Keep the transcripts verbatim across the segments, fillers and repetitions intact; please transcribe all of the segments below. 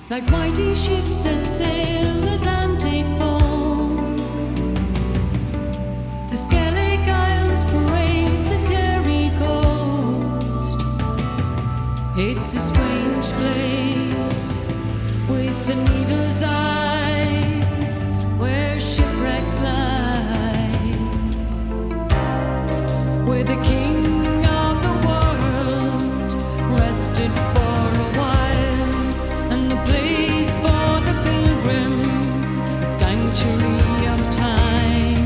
like mighty ships that sail Atlantic foam. The Skellig Isles parade the Kerry coast. It's a strange place with the needle's eye where shipwrecks lie, where the king of the world rested for a while, and the place for the pilgrim, a sanctuary of time.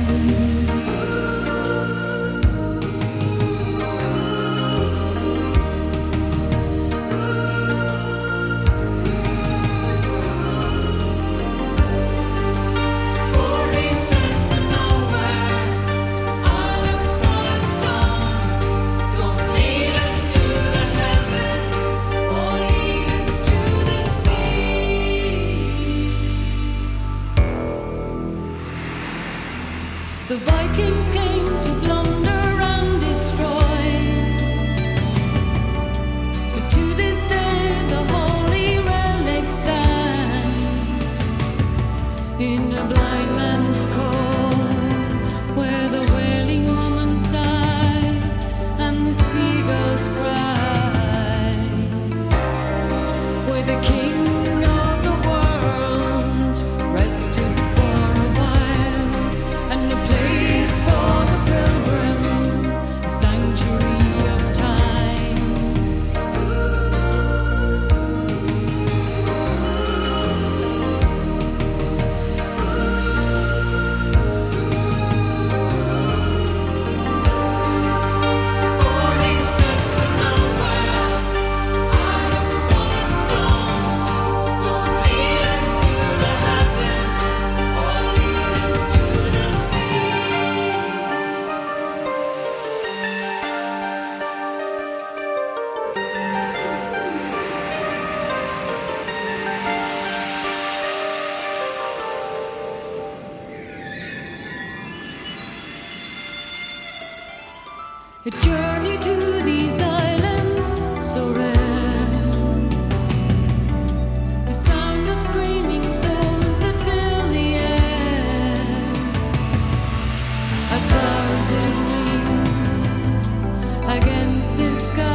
The Vikings came to plunder and destroy, but to this day the holy relics stand in a blind man's cove, where the wailing woman sigh and the seagulls cry, where the king of the world rested for the pilgrim, a sanctuary of time. Falling steps of nowhere, out of solid stone. Don't lead us to the heavens, or lead us to the sea. A journey to these islands so rare, the sound of screaming souls that fill the air, a thousand wings against the sky.